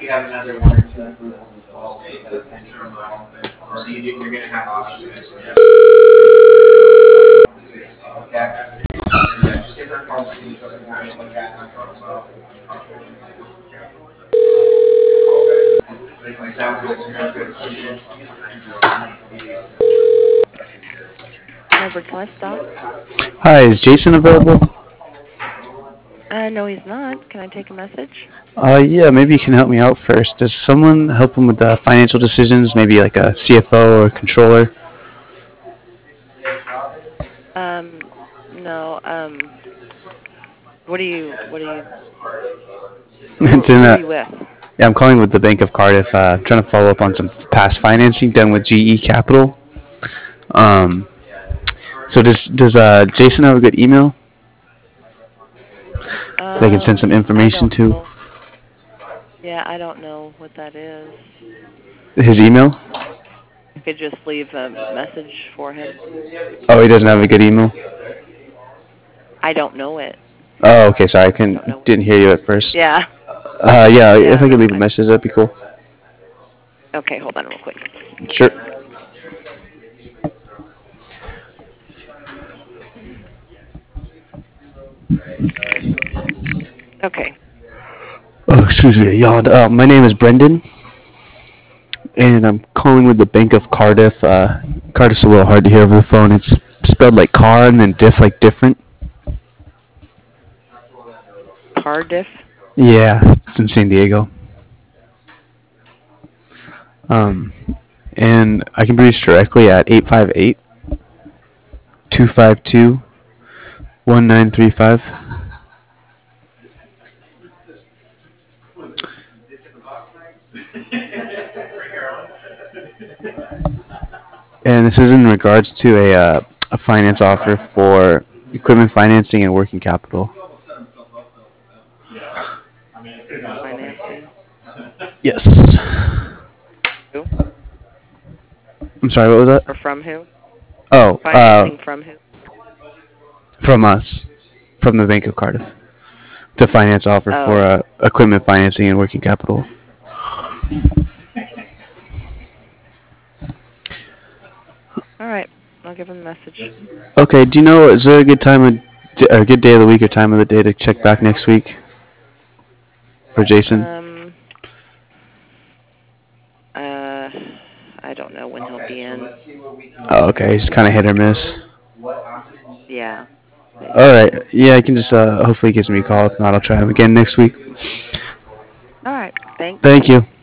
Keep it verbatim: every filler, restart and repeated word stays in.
Edward's Livestock. Hi, is Jason available? Uh, no, he's not. Can I take a message? Uh, yeah, maybe you can help me out first. Does someone help him with the financial decisions? Maybe like a C F O or controller? Um, no. Um, what are you? What are you? Who? It's in Who are a, you with? yeah, I'm calling with the Bank of Cardiff, uh, trying to follow up on some past financing done with G E Capital. Um, so does does uh, Jason have a good email that I can send some Um, I information don't to? know. Yeah, I don't know what that is. His email? I could just leave a message for him. Oh, he doesn't have a good email. I don't know it. Oh, okay. Sorry, I I can don't know. didn't hear you at first. Yeah. Uh, yeah, if Yeah. I could leave a I, message, that'd be cool. okay, hold on real quick. Sure. Okay. Oh, excuse me, I yawned. Uh, my name is Brendan, and I'm calling with the Bank of Cardiff. Uh, Cardiff's a little hard to hear over the phone. It's spelled like car and then diff like different. Cardiff. Yeah, it's in San Diego. Um, and I can be reached directly at eight five eight, two five two, one nine three five. And this is in regards to a, uh, a finance offer for equipment financing and working capital. Financing. Yes. Who? I'm sorry, what was that? Or from who? Oh, uh, Financing from who? from us, from the Bank of Cardiff. To finance offer for Oh. uh, equipment financing and working capital. All right. I'll give him a message. Okay, do you know, is there a good time of, or a good day of the week or time of the day to check back next week for Jason? Um. Uh. I don't know when he'll be in. Oh, okay, he's kind of hit or miss. Yeah. All Basically. right, yeah, I can just uh, hopefully he gives me a call. If not, I'll try him again next week. All right. Thanks. Thank you.